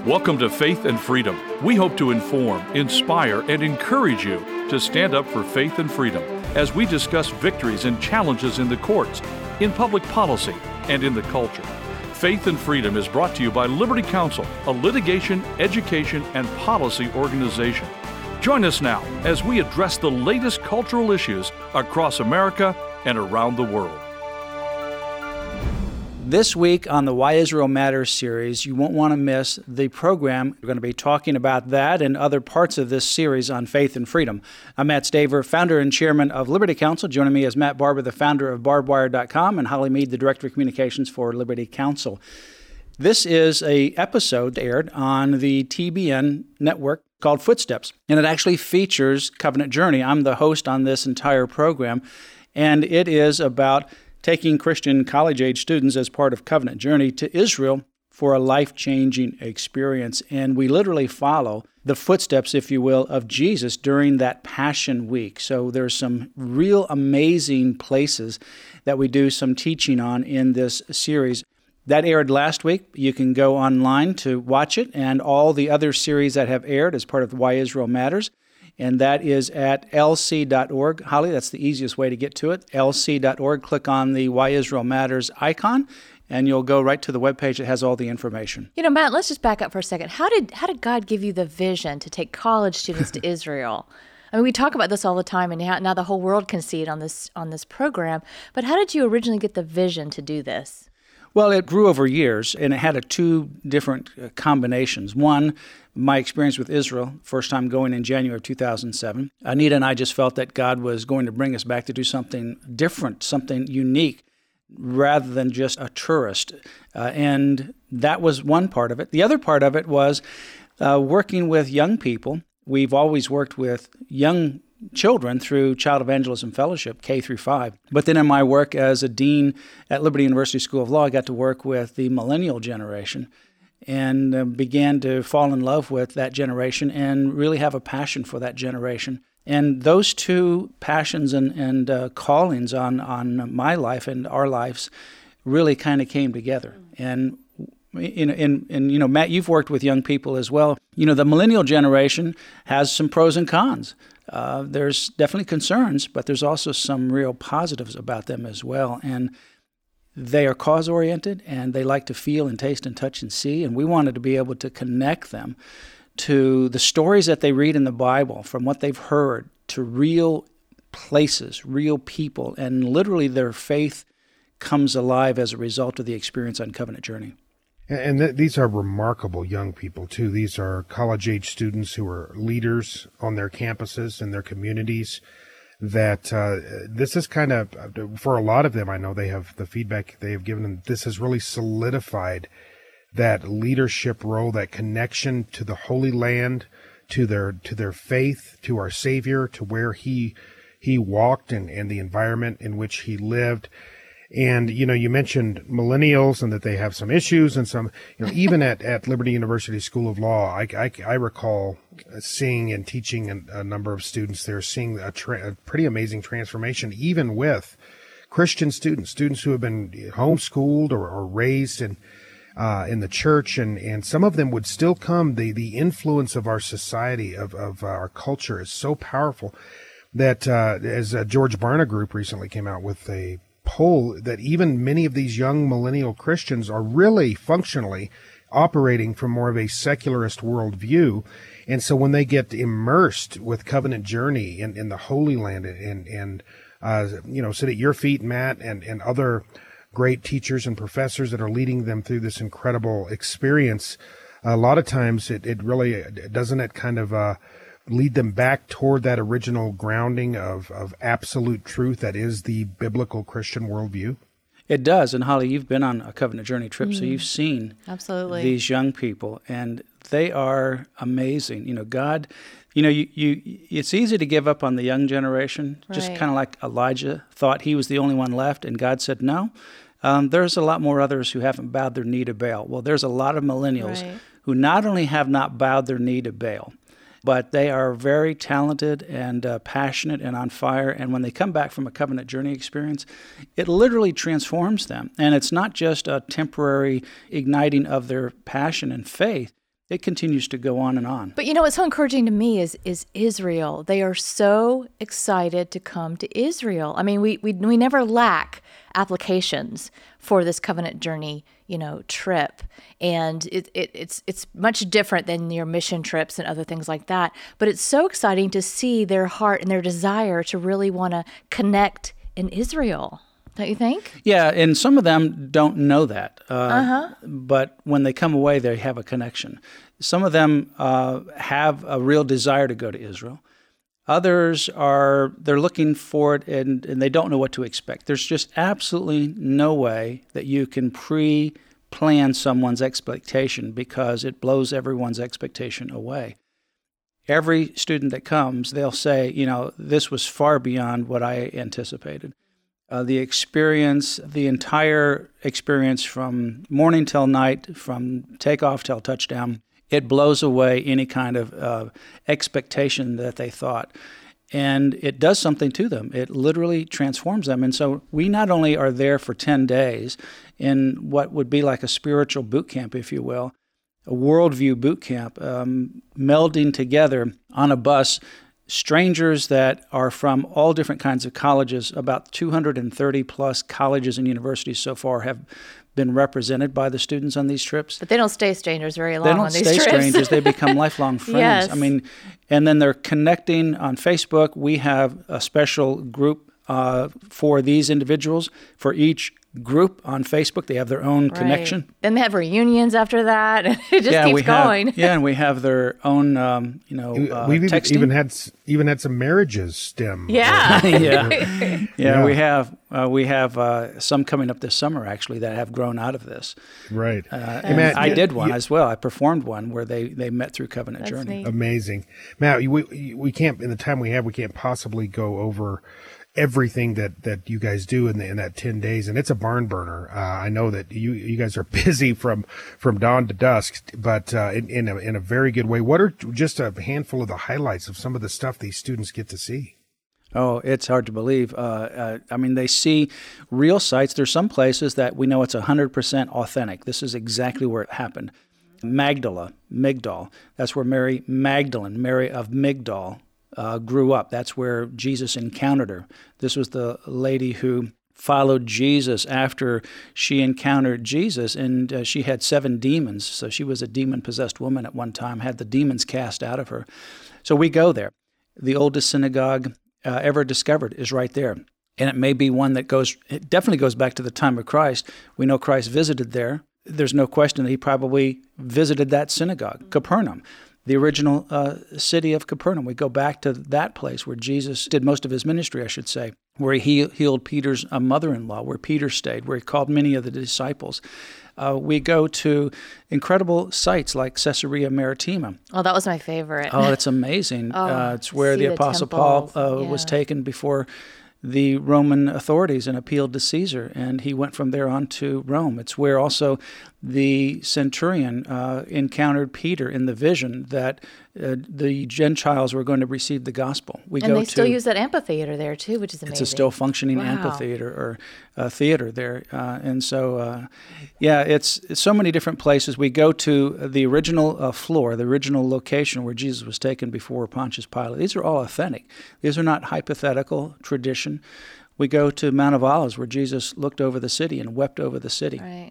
Welcome to Faith and Freedom. We hope to inform, inspire, and encourage you to stand up for faith and freedom as we discuss victories and challenges in the courts, in public policy, and in the culture. Faith and Freedom is brought to you by Liberty Counsel, a litigation, education, and policy organization. Join us now as we address the latest cultural issues across America and around the world. This week on the Why Israel Matters series, you won't want to miss the program. We're going to be talking about that and other parts of this series on faith and freedom. I'm Matt Staver, founder and chairman of Liberty Counsel. Joining me is Matt Barber, the founder of barbedwire.com, and Holly Mead, the director of communications for Liberty Counsel. This is an episode aired on the TBN network called Footsteps, and it actually features Covenant Journey. I'm the host on this entire program, and it is about taking Christian college-age students as part of Covenant Journey to Israel for a life-changing experience. And we literally follow the footsteps, if you will, of Jesus during that Passion Week. So there's some real amazing places that we do some teaching on in this series. That aired last week. You can go online to watch it and all the other series that have aired as part of Why Israel Matters. And that is at lc.org. Holly, that's the easiest way to get to it. lc.org. Click on the Why Israel Matters icon, and you'll go right to the webpage that has all the information. You know, Matt, let's just back up for a second. How did God give you the vision to take college students to Israel? I mean, we talk about this all the time, and now the whole world can see it on this program. But how did you originally get the vision to do this? Well, it grew over years, and it had two different combinations. One, my experience with Israel, first time going in January of 2007. Anita and I just felt that God was going to bring us back to do something different, something unique, rather than just a tourist. And that was one part of it. The other part of it was working with young people. We've always worked with young children through Child Evangelism Fellowship, K through 5. But then in my work as a dean at Liberty University School of Law, I got to work with the millennial generation and began to fall in love with that generation and really have a passion for that generation. And those two passions and callings on my life and our lives really kind of came together. And Matt, you've worked with young people as well. You know, the millennial generation has some pros and cons. There's definitely concerns, but there's also some real positives about them as well. And they are cause-oriented, and they like to feel and taste and touch and see. And we wanted to be able to connect them to the stories that they read in the Bible, from what they've heard, to real places, real people. And literally their faith comes alive as a result of the experience on Covenant Journey. And these are remarkable young people, too. These are college-age students who are leaders on their campuses and their communities. That this is kind of, for a lot of them, I know they have the feedback they have given them, this has really solidified that leadership role, that connection to the Holy Land, to their faith, to our Savior, to where he walked and the environment in which he lived. And, you know, you mentioned millennials and that they have some issues and some, even at Liberty University School of Law, I recall seeing and teaching a number of students there, seeing a pretty amazing transformation, even with Christian students who have been homeschooled or raised in the church. And some of them would still come. The influence of our society, of our culture is so powerful that as George Barna Group recently came out with a poll that even many of these young millennial Christians are really functionally operating from more of a secularist worldview. And so when they get immersed with Covenant Journey in the Holy Land and sit at your feet, Matt, and other great teachers and professors that are leading them through this incredible experience, a lot of times it really doesn't it kind of lead them back toward that original grounding of absolute truth that is the biblical Christian worldview? It does. And Holly, you've been on a Covenant Journey trip, so you've seen absolutely these young people, and they are amazing. You know, God, it's easy to give up on the young generation, just kind of like Elijah thought he was the only one left, and God said, no, there's a lot more others who haven't bowed their knee to Baal. Well, there's a lot of millennials who not only have not bowed their knee to Baal, but they are very talented and passionate and on fire. And when they come back from a Covenant Journey experience, it literally transforms them. And it's not just a temporary igniting of their passion and faith. it continues to go on and on. But what's so encouraging to me is Israel. They are so excited to come to Israel. I mean, we never lack applications for this covenant journey, trip, and it's much different than your mission trips and other things like that. But it's so exciting to see their heart and their desire to really want to connect in Israel. Don't you think? Yeah, and some of them don't know that. But when they come away, they have a connection. Some of them have a real desire to go to Israel. Others they're looking for it and they don't know what to expect. There's just absolutely no way that you can pre-plan someone's expectation because it blows everyone's expectation away. Every student that comes, they'll say, this was far beyond what I anticipated. The experience, the entire experience from morning till night, from takeoff till touchdown, it blows away any kind of expectation that they thought. And it does something to them. It literally transforms them. And so we not only are there for 10 days in what would be like a spiritual boot camp, if you will, a worldview boot camp, melding together on a bus strangers that are from all different kinds of colleges. About 230 plus colleges and universities so far have been represented by the students on these trips. But they don't stay strangers very long on these trips. They don't stay strangers. They become lifelong friends. Yes. I mean, and then they're connecting on Facebook. We have a special group for these individuals. For each group on Facebook, they have their own connection. Then they have reunions after that. It just keeps going. And we have their own, we've texting. even had some marriages stem. Yeah. Yeah. We have some coming up this summer actually that have grown out of this. Right. And Matt, I did one as well. I performed one where they met through Covenant Journey. Neat. Amazing, Matt. We can't, in the time we have, we can't possibly go over everything that you guys do in that 10 days, and it's a barn burner. I know that you guys are busy from dawn to dusk, but in a very good way. What are just a handful of the highlights of some of the stuff these students get to see? Oh, it's hard to believe. I mean, they see real sites. There's some places that we know it's 100% authentic. This is exactly where it happened. Migdal. That's where Mary Magdalene, Mary of Migdal, grew up. That's where Jesus encountered her. This was the lady who followed Jesus after she encountered Jesus, and she had 7 demons. So she was a demon-possessed woman at one time, had the demons cast out of her. So we go there. The oldest synagogue ever discovered is right there. And it may be one that it definitely goes back to the time of Christ. We know Christ visited there. There's no question that he probably visited that synagogue, Capernaum. The original city of Capernaum. We go back to that place where Jesus did most of his ministry, I should say, where he healed Peter's mother-in-law, where Peter stayed, where he called many of the disciples. We go to incredible sites like Caesarea Maritima. Oh, that was my favorite. Oh, it's amazing. It's where the Apostle Paul was taken before the Roman authorities and appealed to Caesar, and he went from there on to Rome. It's where also the centurion encountered Peter in the vision that the Gentiles were going to receive the gospel. They still use that amphitheater there too, which is amazing. It's a still functioning amphitheater or theater there. And so, it's so many different places. We go to the original floor, the original location where Jesus was taken before Pontius Pilate. These are all authentic. These are not hypothetical tradition. We go to Mount of Olives where Jesus looked over the city and wept over the city. Right.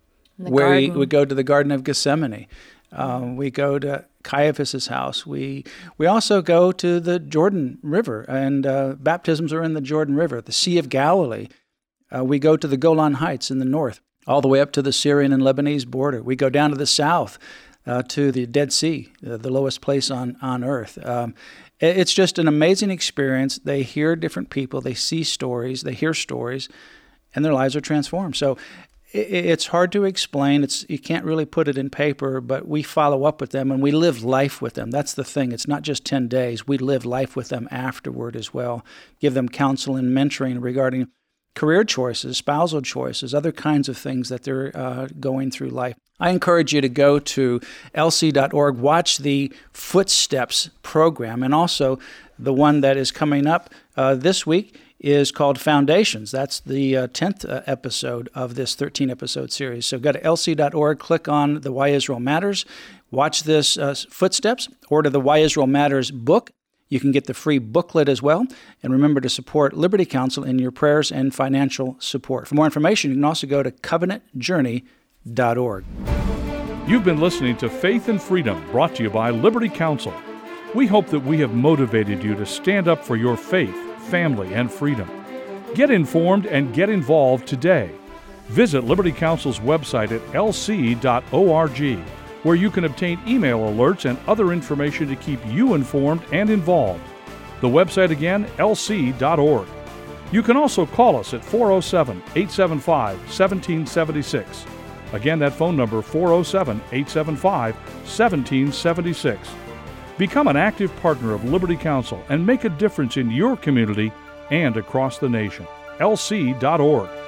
We go to the Garden of Gethsemane. We go to Caiaphas' house. We also go to the Jordan River, and baptisms are in the Jordan River, the Sea of Galilee. We go to the Golan Heights in the north, all the way up to the Syrian and Lebanese border. We go down to the south, to the Dead Sea, the lowest place on earth. It's just an amazing experience. They hear different people, they see stories, they hear stories, and their lives are transformed. So it's hard to explain. You can't really put it in paper, but we follow up with them and we live life with them. That's the thing. It's not just 10 days. We live life with them afterward as well. Give them counsel and mentoring regarding career choices, spousal choices, other kinds of things that they're going through life. I encourage you to go to lc.org, watch the Footsteps program, and also the one that is coming up this week is called Foundations. That's the 10th episode of this 13-episode series. So go to lc.org, click on the Why Israel Matters. watch this footsteps, order the Why Israel Matters book. You can get the free booklet as well. And remember to support Liberty Counsel in your prayers and financial support. For more information, you can also go to covenantjourney.org. You've been listening to Faith and Freedom, brought to you by Liberty Counsel. We hope that we have motivated you to stand up for your faith, family, and freedom. Get informed and get involved today. Visit Liberty Counsel's website at lc.org, where you can obtain email alerts and other information to keep you informed and involved. The website again, lc.org. You can also call us at 407-875-1776. Again, that phone number, 407-875-1776. Become an active partner of Liberty Counsel and make a difference in your community and across the nation. lc.org.